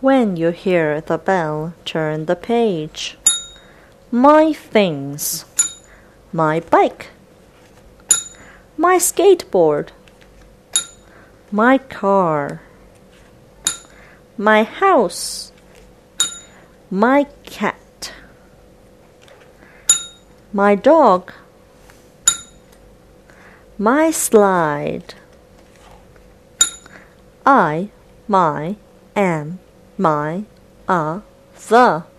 When you hear the bell, turn the page. My things. My bike. My skateboard. My car. My house. My cat. My dog. My slide. I, my, am, my, the.